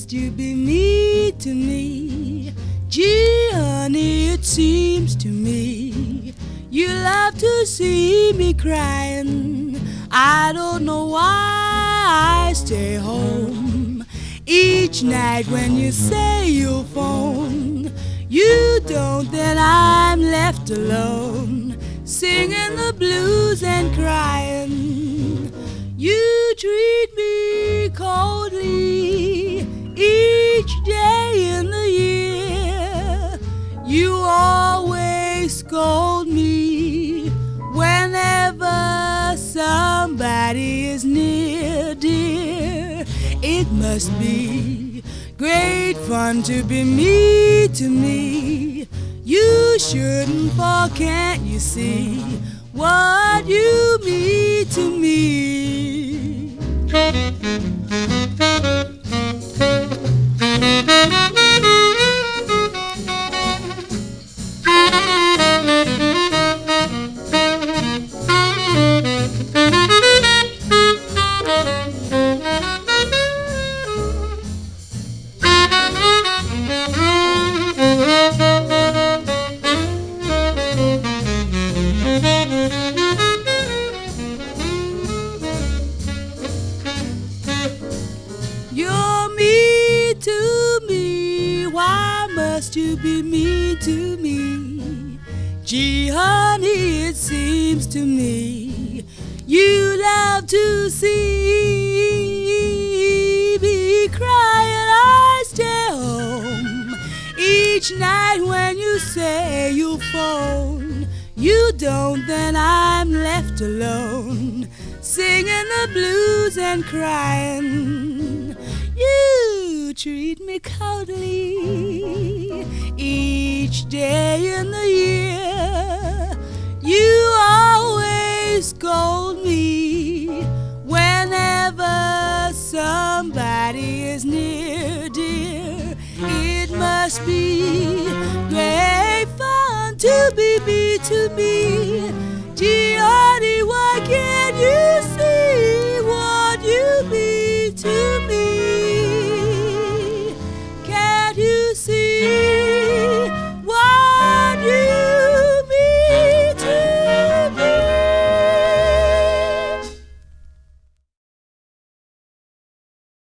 must you be mean to me? Gee, honey, it seems to me you love to see me crying. I don't know why I stay home each night when you say you'll phone. You don't, then I'm left alone, singing the blues and crying. You treat me coldly each day in the year. You always scold me whenever somebody is near, dear. It must be great fun to be mean to me. You shouldn't fall, can't you see what you mean to me? You're mean to me, why must you be mean to me? Gee, honey, it seems to me you love to see me crying. I stay home each night when you say you'll phone. You don't, then I'm left alone, singing the blues and crying. You treat me coldly each day in the year. You always scold me whenever somebody is near, dear. It must be great fun to be mean to me, dear.